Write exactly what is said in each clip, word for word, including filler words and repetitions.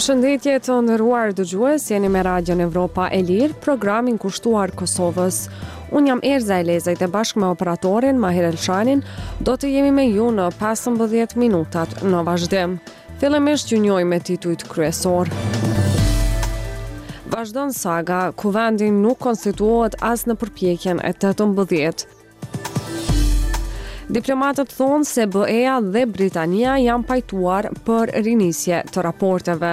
Përshëndetje të nderuar dëgjues, jeni me Radion Evropa e Lirë, programin kushtuar Kosovës. Unë jam Erza Elezajt e bashkë me operatorin Mahir Elshanin, do të jemi me ju në pesëmbëdhjetë minutat në vazhdim. Fillimisht ju njoj me titujt kryesor. Vazhdon saga, ku vendi nuk konstituohet as në përpjekjen e tetëmbëdhjetë. Diplomatët thonë se B E-ja dhe Britania janë pajtuar për rinisje të raporteve.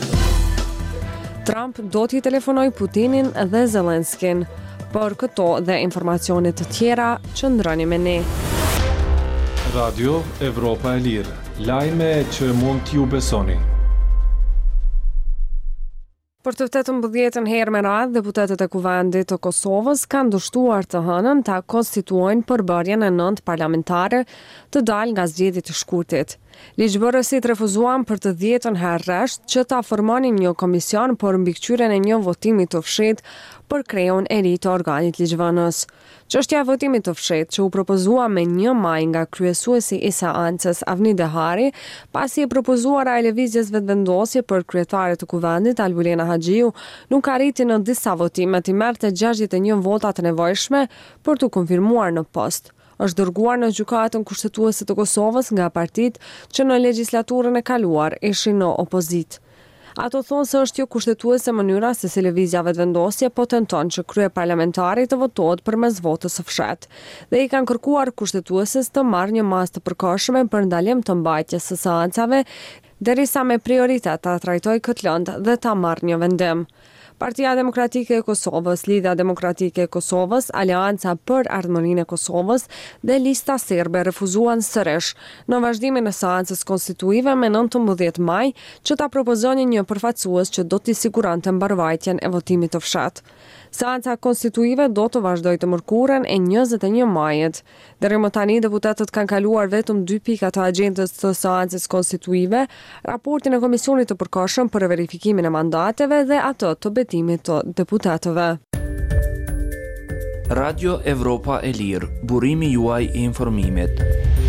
Trump do t'i telefonoj Putinin dhe Zelenskin. Për këto dhe informacionet të tjera, qëndroni me ne. Radio Evropa e Lirë, lajme që mund t'ju besoni. Për të tetëmbëdhjetën herë me radhë, deputetët e Kuvendit të Kosovës kanë dështuar të hënën ta konstituojnë përbërjen e nëntë parlamentare të dalë nga zgjedhjet e shkurtit. Ligjbërësit refuzuan për të dhjetën herë rresht që ta formonin një komision për mbikëqyrjen e një votimi të fshehtë për kreun e ri të organit ligjvënës. Çështja e votimit të fshehtë që u propozua me një maj nga kryesuesi i seancës Avni Dehari, pasi e propozuara e lëvizjes vetëvendosje për kryetare të Kuvendit Albulena Haxhiu, nuk arriti në disa votime të merrte gjashtëdhjetë e një vota të nevojshme për të konfirmuar në post. Është dërguar në gjykatën kushtetuese të Kosovës nga partitë që në legjislaturën e kaluar ishin në opozitë. Ato thonë se është jo kushtetuese mënyra se si lëvizja vetëvendosje po tenton që krye parlamentari të votohet përmes votës së fshehtë dhe i kanë kërkuar kushtetueses të marrë një masë të përkohshme për ndalim të mbajtjes së seancave derisa me prioritet ta trajtojë këtë lëndë dhe ta marrë një vendim. Partia Demokratike e Kosovës, Lidhja Demokratike e Kosovës, Aleanca për Ardhmërinë e Kosovës dhe Lista Serbe refuzuan sërish në vazhdimin e seancës konstituive me nëntëmbëdhjetë maj që ta propozonin një përfaqësues që do t'i siguronte mbarvajtjen e votimit të fshehtë. Seanca konstituive do të vazhdojë të mërkurën e njëzet e një majit. Deri më tani deputetët kanë kaluar vetëm dy pika të agjendës të seancës konstituive, raportin e komisionit të përkohshëm për verifikimin e mandateve dhe atë të betimit të deputetëve. Radio Evropa e Lirë, burimi juaj i informimit.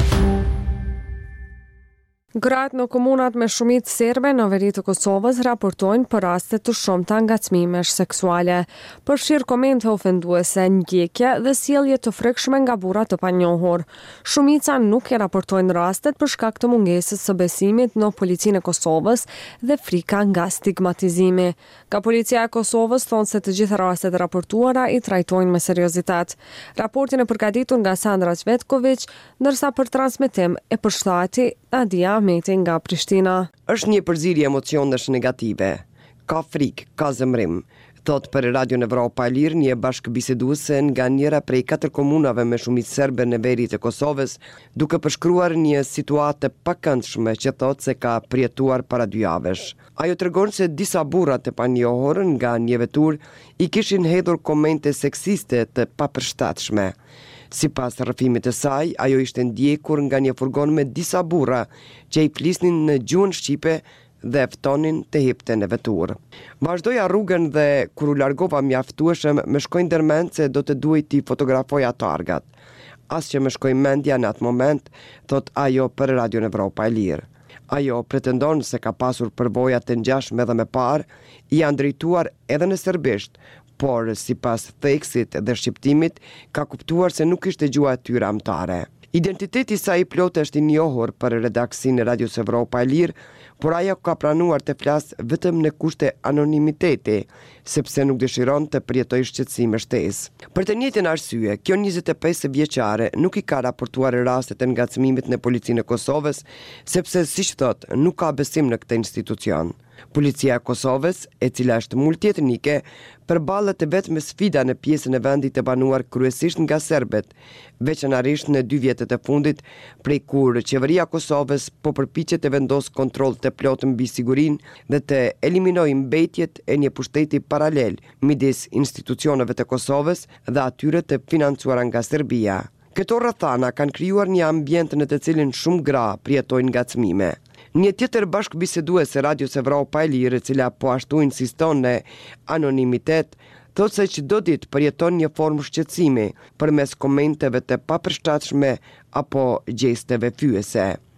Gratë në komunat me shumicë serbe në veri të Kosovës raportojnë për raste të shumta ngacmimesh seksuale, përfshirë komente ofenduese, ndjekje dhe sjellje të frikshme nga burra të panjohur. Shumica nuk e raportojnë rastet për shkak të mungesës së besimit në policinë e Kosovës dhe frika nga stigmatizimi. Ka policia e Kosovës thonë se të gjitha rastet raportuara i trajtojnë me seriozitet. Raportin e përgatitur nga Sandra Cvetković, ndërsa për transmetim e përshthati Nadia Meti nga Prishtina. Është një përzierje emocionesh negative. Ka frikë, ka zemrim, thot për Radion Evropa e Lirë një bashkëbiseduese nga njëra prej katër komunave me shumicë serbe në veri të Kosovës, duke përshkruar një situatë të pakëndshme që thot se ka përjetuar para dy javësh. Ajo tregon se disa burra të panjohur nga një vetur i kishin hedhur komente seksiste të papërshtatshme. Si pas rrëfimit të saj, ajo ishte ndjekur nga një furgon me disa burra që i flisnin në gjuhën shqipe dhe ftonin të hipte në vetur. Vazhdoja rrugën dhe kur u largova mjaftueshëm më shkoi ndërmend se do të duhej t'i fotografoja targat. As që më shkoi mendja në atë moment, thot ajo për Radion Evropa e Lirë. Ajo pretendon se ka pasur përvoja të ngjashme edhe më parë, i janë drejtuar edhe në serbisht, por sipas theksit dhe shqiptimit ka kuptuar se nuk ishte gjuha e tyre amtare. Identiteti i saj plot është i njohur për redaksinë e Radios Evropa e Lirë, por ajo ka pranuar të flasë vetëm në kushte anonimiteti, sepse nuk dëshiron të përjetojë shqetësim e shtesë. Për të njëjtën arsye, kjo njëzet e pesë vjeçare nuk i ka raportuar rastet e ngacmimit në policinë e Kosovës, sepse siç thot, nuk ka besim në këtë institucion. Policia e Kosovës, e cila është multietnike, përballet vetëm me sfida në pjesën e vendit të banuar kryesisht nga serbet, veçanërisht në dy vjetët e fundit, prej kur qeveria e Kosovës po përpiqet të vendosë kontroll të plotë mbi sigurinë dhe të eliminojë mbetjet e një pushteti paralel midis institucioneve të Kosovës dhe atyre të financuara nga Serbia. Këto rrethana kanë krijuar një ambient në të cilin shumë gra përjetojnë ngacmime. Një tjetër bashkëbiseduese Radios Evropa e Lirë, e cila po ashtu insiston në anonimitet, thot se çdo ditë përjeton një formë shqetësimi përmes komenteve të papërshtatshme apo gjesteve fyese.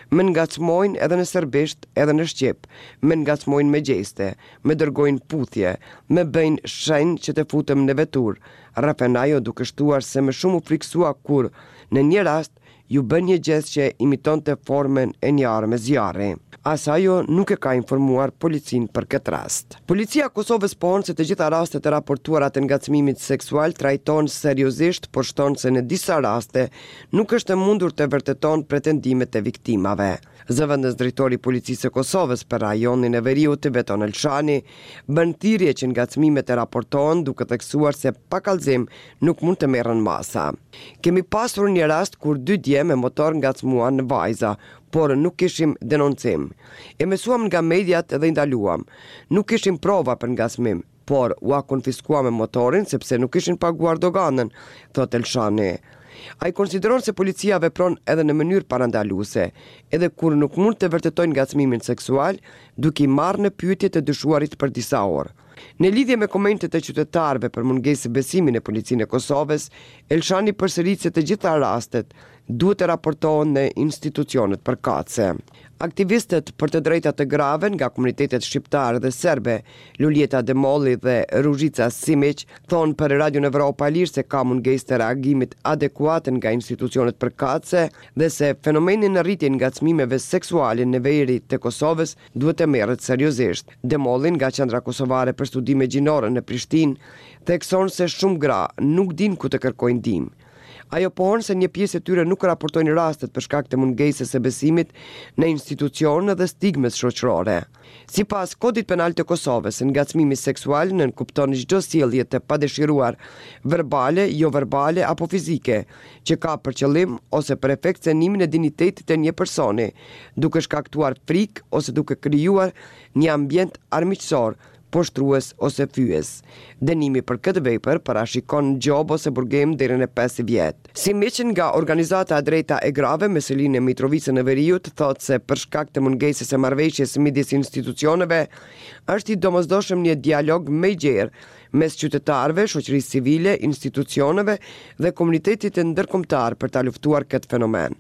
më ngacmojnë edhe në serbisht edhe në shqip, më ngacmojnë me gjeste, më dërgojnë puthje, më bëjnë shenjë që të futëm në vetur. Rafenajo duke shtuar se më shumë u friksua kur, në një rast, ju bën një gest që imiton të formen e një arme zjarri. As ajo nuk e ka informuar policin për këtë rast. Policia e Kosovës pohon se të gjitha rastet e raportuara të ngacmimit seksual trajton seriozisht, por shton se në disa raste nuk është e mundur të vërteton pretendimet e viktimave. Zëvendës drejtori i Policisë së Kosovës për rajonin e Veriut, Beton Elshani, bën thirrje që ngacmimet e raportohen duke theksuar se pa kallëzim nuk mund të merren masa. Kemi pasur një rast kur dy dje me motor ngacmuan në vajza, por nuk kishim denoncim. E mësuam nga mediat dhe ndaluam. Nuk kishim prova për ngacmim, por ua konfiskuam motorin sepse nuk kishin paguar doganën, thot Elshani. Ai konsideron se policia vepron edhe në mënyrë parandaluese, edhe kur nuk mund të vërtetojnë ngacmimin seksual, duke i marrë në pyetje të dyshuarit për disa orë. Në lidhje me komentet e qytetarëve për mungesë besimin e Policinë e Kosovës, Elshani përsërit se të gjitha rastet duhet të raportohen në institucionet përkatëse. Aktivistët për të drejtat të grave nga komunitetet shqiptare dhe serbe, Luljeta Demolli dhe Ružica Simić, thonë për Radio Evropa e Lirë se ka mungesë të reagimit adekuat nga institucionet përkatëse dhe se fenomeni në rritje ngacmimeve seksuale në veri të Kosovës duhet të merret seriozisht. Demolli nga Qendra Kosovare për Studime Gjinore në Prishtinë thekson se shumë gra nuk din ku të kërkojnë ndihmë. Ajo pohon se një pjesë e tyre nuk raportojnë rastet për shkak të mungesës së besimit në institucione dhe stigmës shoqërore. Sipas Kodit Penal të Kosovës, ngacmimi seksual nënkupton çdo sjellje të padëshiruar, verbale, jo verbale apo fizike, që ka për qëllim ose për efekt cenimin e dinjitetit të një personi, duke shkaktuar frikë ose duke krijuar një ambient armiqësor, poshtrues ose fyes. Dënimi për këtë vepër parashikon gjob ose burgim deri në pesë vjet. Simić nga organizata e drejta e grave me selinë e Mitrovicës në Veriut thotë se për shkak të mungesës së marrëveshjes midis institucioneve është i domosdoshëm një dialog më i gjerë mes qytetarëve, shoqërisë civile, institucioneve dhe komunitetit ndërkombëtar për ta luftuar këtë fenomen.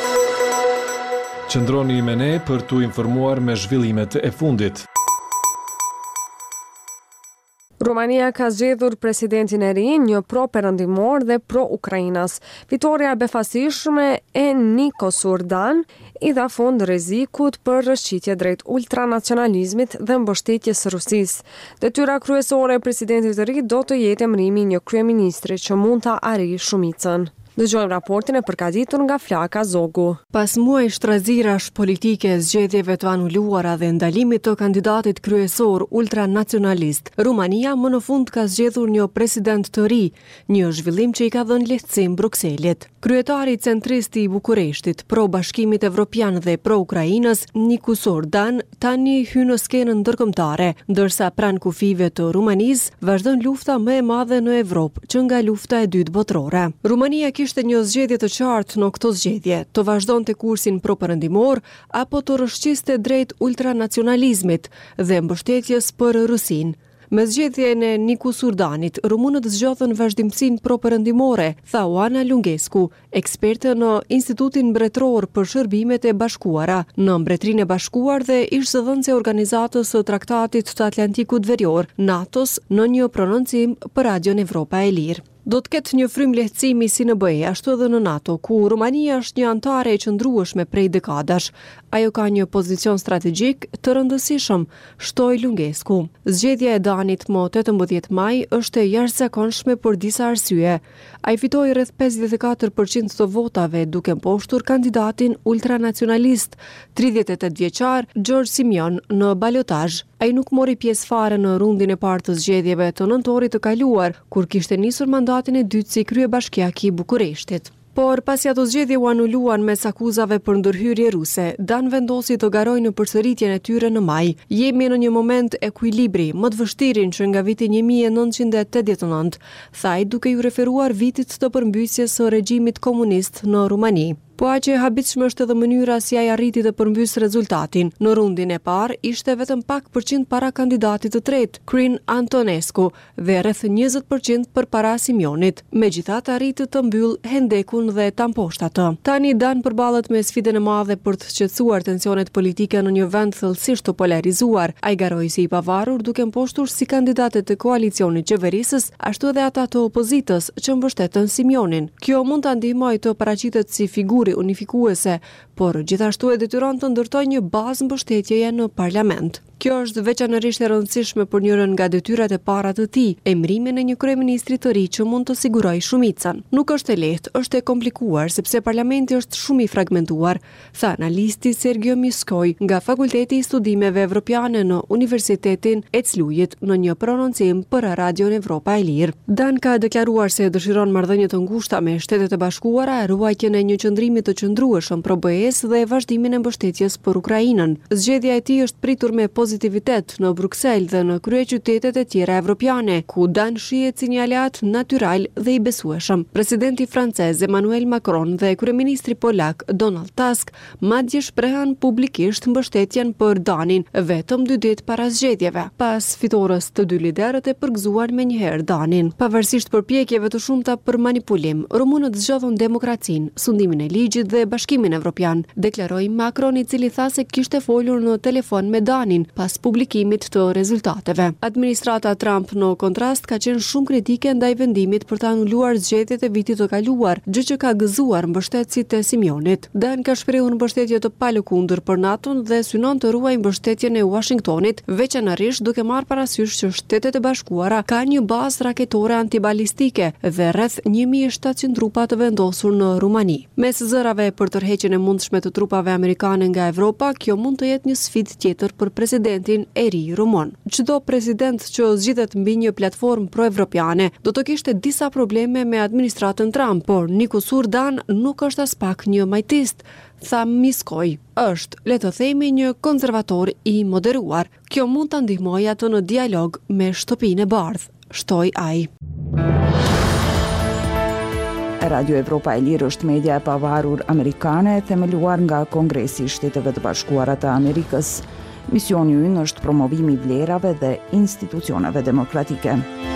Qëndroni me ne për t'u informuar me zhvillimet e fundit. Rumania ka zgjedhur presidentin e ri, një pro-perëndimor dhe pro-Ukrainas. Fitoria e befasishme e Nikos Surdan i dha fund rrezikut për rrëshqitje drejt ultranacionalizmit dhe mbështetjes së Rusisë. Detyra kryesore e presidentit të ri do të jetë emërimi një kryeministri që mund ta arrijë shumicën. Dëgjojmë raportin e përgatitur nga Flaka Zogu. Pas muaj shtrazirash politike, zgjedhjeve të anuluara dhe ndalimit të kandidatit kryesor ultranacionalist, Rumania më në fund ka zgjedhur një president të ri, një zhvillim që i ka dhënë lehtësim Brukselit. Kryetari centrist i Bukureshtit, pro Bashkimit Evropian dhe pro Ukrainës, Nikos Surdan, tani hyn në skenën ndërkombëtare, ndërsa pranë kufive të Rumanisë vazhdon lufta më e madhe në Evropë, që nga lufta e dytë botërore. Rumania ishte një zgjedhje të qartë në këto zgjedhje, të vazhdonte kursin pro-perëndimor apo të rrëshqiste drejt ultranacionalizmit dhe mbështetjes për Rusinë. Me zgjedhjen e Nikos Surdanit, rumunët zgjodhën vazhdimsinë pro-perëndimore, tha Oana Lungescu, eksperte në Institutin Mbretëror për Shërbimet e Bashkuara, në Mbretërinë e Bashkuar dhe ish zëdhënëse e organizatës së Traktatit të Atlantikut Verior, NATO-s, në një prononcim për Radion Evropa e Lirë. Do të ketë një frym lehtësimi si në B E, ashtu edhe në NATO, ku Rumania është një antare e qëndrueshme prej dekadash. Ajo ka një pozicion strategjik të rëndësishëm, shtoi Lungescu. Zgjedhja e Danit më tetëmbëdhjetë maj është e jashtëzakonshme për disa arsye. Ai fitoi rreth pesëdhjetë e katër përqind të votave, duke mposhtur kandidatin ultranacionalist, tridhjetë e tetë vjeçar Gjorgj Simion në balotazh. Ai nuk mori pjesë fare në rundin e parë të zgjedhjeve të nëntorit të kaluar, kur kishte nisur mandatin e dytë si kryebashkiak i Bukureshtit. Por pasi ato zgjedhje u anuluan mes akuzave për ndërhyrje ruse, Dan vendosi të garojë në përsëritjen e tyre në maj. Jemi në një moment ekuilibri, më të vështirin që nga viti një mijë e nëntëqind e tetëdhjetë e nëntë, thaj duke ju referuar vitit të përmbysjes së regjimit komunist në Rumani. po aq e habitshme është edhe mënyra si ai arriti të përmbys rezultatin. Në rundin e parë ishte vetëm pak përqind para kandidatit të tretë, Crin Antonescu, dhe rreth njëzet përqind përpara Simionit. Megjithatë arriti të mbyll hendekun dhe tamposhtë atë. Tani Dan përballet me sfidën e madhe për të qetësuar tensionet politike në një vend thellësisht të polarizuar. Ai garoi si i pavarur duke mposhtur si kandidatet të koalicionit qeverisës, ashtu edhe ata të opozitës që mbështetën Simionin. Kjo mund ta ndihmojë të paraqitet si figuri unifikuese, por gjithashtu e detyron të ndërtojë një bazë mbështetjeje në parlament. Kjo është veçanërisht e rëndësishme për njërin nga detyrat e para të tij, emrimin e një kryeministri të ri që mund të sigurojë shumicën. Nuk është e lehtë, është e komplikuar sepse parlamenti është shumë i fragmentuar, tha analisti Sergio Miskoj nga Fakulteti i Studimeve Evropiane në Universitetin e Clujit në një prononcim për Radion Evropa e Lirë. Dan ka deklaruar se dëshiron marrëdhënie të ngushta me Shtetet e Bashkuara, ruajtjen e një qëndrimi të qëndrueshëm pro B E S dhe vazhdimin e mbështetjes për Ukrainën. Zgjedhja e tij është pritur me pozitivitet në Bruksel dhe në kryeqytetet e tjera evropiane, ku Dan shihet si një aleat natyral dhe i besueshëm. Presidenti francez Emmanuel Macron dhe kryeministri polak Donald Tusk madje shprehan publikisht mbështetjen për Danin vetëm dy ditë para zgjedhjeve. Pas fitores të dy liderët e përgëzuan menjëherë Danin. Pavarësisht përpjekjeve të shumta për manipulim, rumunët zgjodhën demokracinë, sundimin e ligjit dhe Bashkimin Evropian, deklaroi Macron, i cili tha se kishte folur në telefon me Danin pas publikimit të rezultateve. Administrata Trump në kontrast ka qenë shumë kritike ndaj vendimit për të anuluar zgjedhjet e vitit të kaluar, gjë që ka gëzuar mbështetësit e Simionit. Dan ka shprehur mbështetje të palëkundër për NATO-n dhe synon të ruajë mbështetjen e Washingtonit, veçanërisht duke marrë parasysh që Shtetet e Bashkuara kanë një bazë raketore antibalistike dhe rreth një mijë e shtatëqind trupa të vendosur në Rumani. Mes zërave për tërheqjen e mundshme të trupave amerikane nga Evropa, kjo mund të jetë një sfidë tjetër për presidentin e ri rumun. Çdo president që zgjidhet mbi një platformë pro-evropiane do të kishte disa probleme me administratën Trump, por Nikusur Dan nuk është as pak një majtist, tha Miskoj. Është, le të themi, një konservator i moderuar. Kjo mund ta ndihmojë atë në dialog me shtëpinë e bardhë, shtoi ai. Radio Evropa e Lirë është media e pavarur amerikane, themeluar nga Kongresi i Shteteve të Bashkuara të Amerikës. Misioni i ynë është promovimi i vlerave dhe institucioneve demokratike.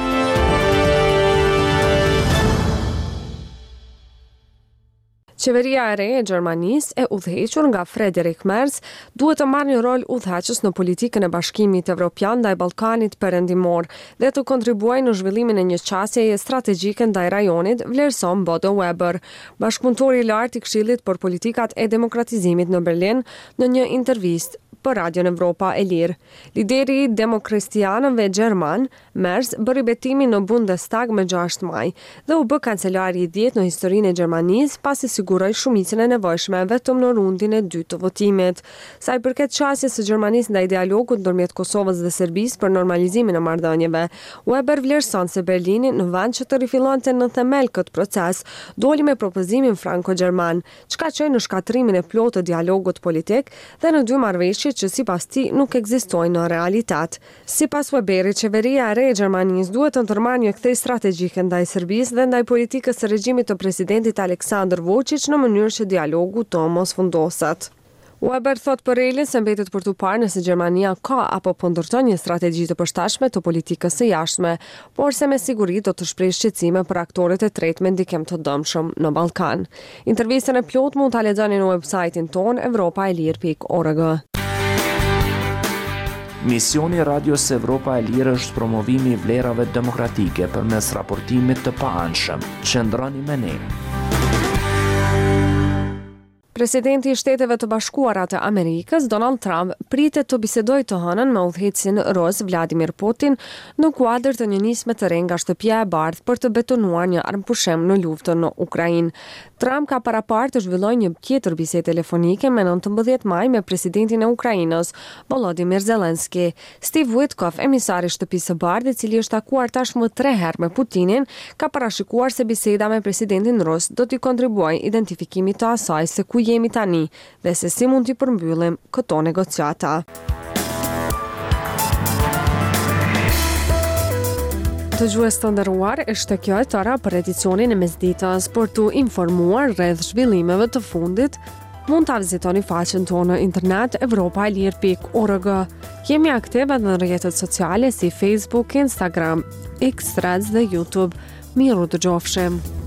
Qeveria e re e Gjermanisë, e udhëhequr nga Friedrich Merz, duhet të marrë një rol udhëheqës në politikën e Bashkimit Evropian ndaj Ballkanit Perëndimor dhe të kontribuojë në zhvillimin e një qasjeje strategjike ndaj rajonit, vlerëson Bodo Weber, bashkëpunëtori i lartë i Këshillit për politikat e demokratizimit në Berlin, në një intervistë për Radion Evropa e Lirë. Lideri i demokristianëve gjerman, Merz, bëri betimin në Bundestag më gjashtë maj dhe u bë kancelari i dhjetë në historinë e Gjermanisë pasi siguroi shumicën e nevojshme vetëm në rundin e dytë të votimit. Sa i përket qasjes së Gjermanisë ndaj dialogut ndërmjet Kosovës dhe Serbisë për normalizimin e marrëdhënieve, Weber vlerëson se Berlini, në vend që të rifillonte në themel këtë proces, doli me propozimin franko-gjerman, çka çoi në shkatrimin e plotë të dialogut politik dhe në dy marrëveshje që sipas tij nuk ekzistojnë në realitet. Sipas Weberit, qeveria e re e Gjermanisë duhet të ndërmarrë një kthesë strategjike ndaj Serbisë dhe ndaj politikës së regjimit të presidentit Aleksandar Vučić në mënyrë që dialogu të mos fundoset. Weber thot për Elin se mbetet për tu parë nëse Gjermania ka apo po ndërton një strategji të përshtatshme të politikës së jashtme, por se me siguri do të shprehë shqetësime për aktorët e tretë me ndikim të dëmshëm në Ballkan. Intervistën e plot mund ta lexoni në websajtin ton evropa e lir pikë org. Misioni i Radios Evropa e Lirë është promovimi i vlerave demokratike përmes raportimit të paanshëm. Qëndroni me ne. Presidenti i Shteteve të Bashkuara të Amerikës, Donald Trump, pritet të bisedojë të hënën me udhëheqësin rus Vladimir Putin në kuadër të një nisme të re nga Shtëpia e Bardhë për të betonuar një armpushim në luftën në Ukrainë. Trump ka paraparë të zhvillojë një tjetër bisedë telefonike me nëntëmbëdhjetë maj me presidentin e Ukrainës, Volodymyr Zelensky. Steve Witkoff, emisari i Shtëpisë së Bardhë, i cili është takuar tashmë tre herë me Putinin, ka parashikuar se biseda me presidentin rus do t'i kontribuojë identifikimit të asaj se ku jemi tani dhe se si mund t'i përmbyllim këto negociata. Të gjues të ndëruar, ishte kjo e tëra për edicionin e mesditës, për të informuar rreth zhvillimeve të fundit, mund të vizitoni faqen tonë në internet europa e lirë pikë org. Jemi aktive edhe në rrjetet sociale si Facebook, Instagram, X, Threads dhe YouTube. Miru të gjofshim!